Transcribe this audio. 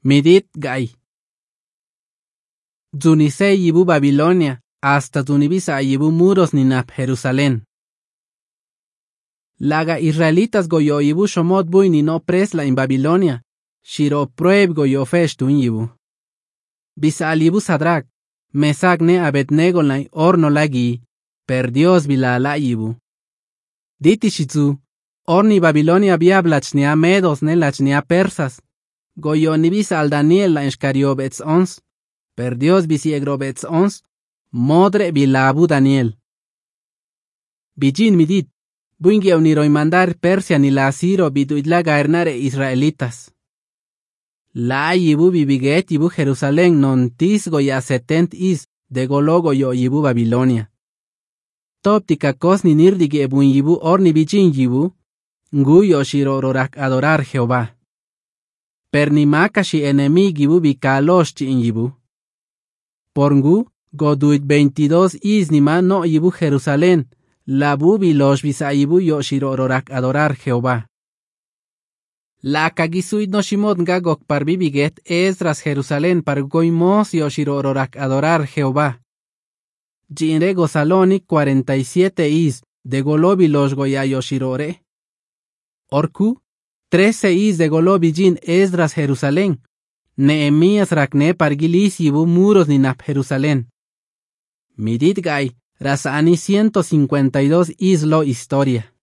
Midit gay. Zunise yibu Babilonia, hasta zunibisa yibu muros ninap Jerusalén. Laga israelitas goyo yibu shomot bui ni no presla en Babilonia, shiro prueb goyo feshtun yibu. Bisa al yibu Sadrak, Mesac ne Abednego la horno lagi, per Dios bila la yibu. Diti shizu, orni Babilonia biablachnia medos ne lachnia persas. Goyo ni bisa al Daniel la enshkariobets ons, per Dios bisiegrobets ons, modre bilabu Daniel. Bijin midit, buingi uniroy mandar Persia ni la asiro biduitla gaernare israelitas. La yibu bibiget yibu Jerusalén non tis goya 70 is de gologo yo yibu Babilonia. Toptika kos ni nirdige bun yibu orni bijin yibu, nguyo shirororak adorar Jehová. Per ni makashi enemig yibu bikalosh in yibu. Por ngu, goduit 22 is ni ma no yibu Jerusalén, la bubi los bisa yibu yo shirororak adorar Jehová. La kagisuit no shimot ngagok par bibiget Esdras Jerusalén par goimos yo shirororak adorar Jehová. Jinre Gozaloni 47 is de golobi los goya yo shirore. Orku 13 is de golobi jin Esdras Jerusalén. Nehemías rakne par gilis yibu muros ni nap Jerusalén. Midit gay, rasani 152 is lo historia.